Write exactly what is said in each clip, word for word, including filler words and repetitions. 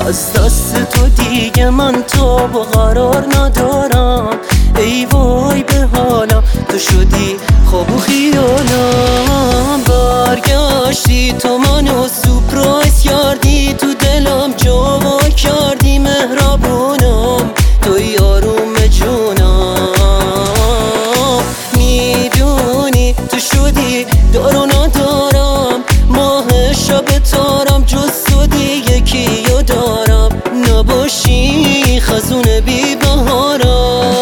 از دست تو دیگه من تاب و قرار ندارم. ای وای به حالم، تو شدی خواب و خیالم. برگشتی تو منو سپرایز کردی، تو دلم جا وا کردی مهربونم. توی آروم جونم، میدونی تو شدی دار و ندارم. ماه شب تارم جز تو دیگه کیو دارم. نباشی خزون بی بهارم.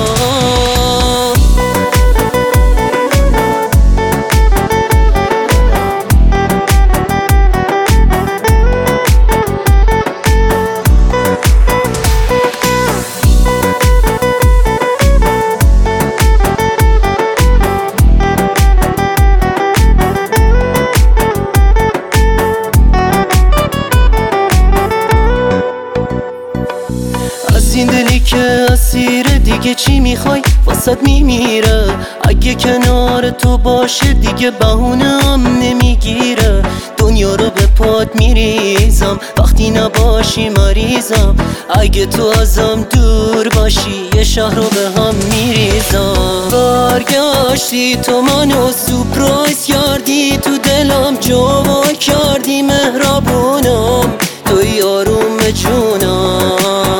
این دلی که اسیره دیگه چی میخوای؟ واسد میمیره. اگه کنار تو باشه دیگه بهونه هم نمیگیره. دنیا رو به پات میریزم، وقتی نباشی مریضم. اگه تو ازم دور باشی یه شهر رو به هم میریزم. برگشتی تو منو سپرایز کردی، تو دلم جا وا کردی مهربونم. توی آروم جونم،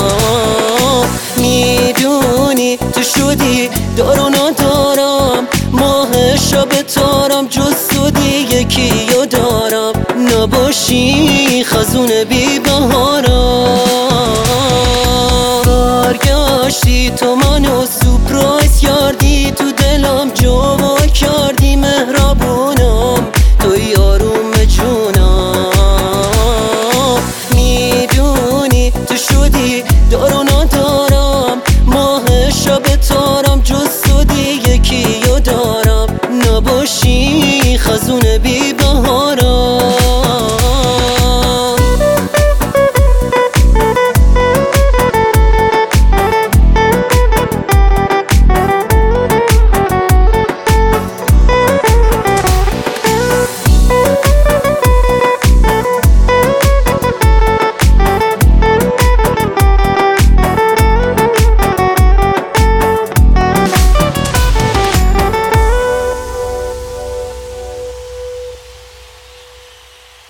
میدونی تو شدی دار و ندارم. ماه شب تارم جز تو دیگه کیو دارم. نباشی خزون بی بهارم. برگشتی تو منو سپرایز کردی، تو دلم جا وا کردی مهربونم. توی آروم جونم، میدونی تو شدی دار و ندارم. ماه شب تارم جز تو دیگه کیو دارم. نباشی خزون بی